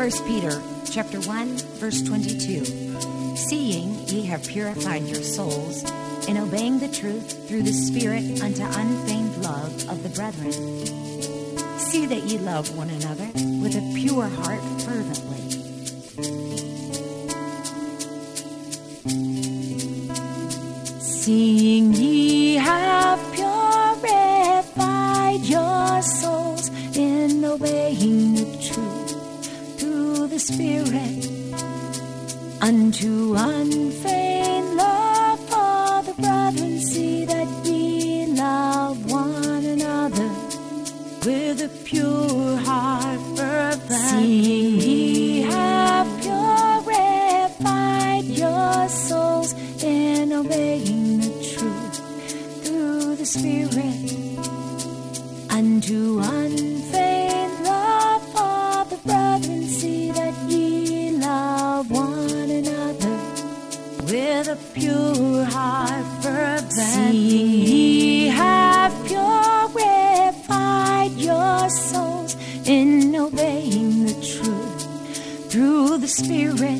1 Peter chapter 1, verse 22. Seeing ye have purified your souls in obeying the truth through the Spirit unto unfeigned love of the brethren. See that ye love one another with a pure heart fervently. Seeing ye have purified your souls in obeying the truth through the Spirit unto unfeigned love for the brethren, see that ye love one another with a pure heart fervently. Seeing ye have purified your souls in obeying the truth through the Spirit unto unfeigned love for the brethren, see that ye love one another with a pure heart fervently. Seeing ye have purified your souls in obeying the truth through the Spirit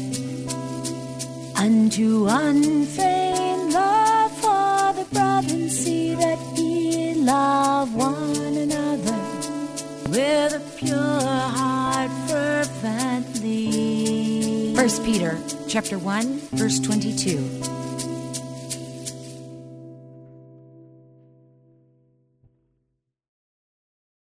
unto unfeigned love for the brethren, see that ye love one another with a pure heart fervently. 1 Peter chapter 1, verse 22.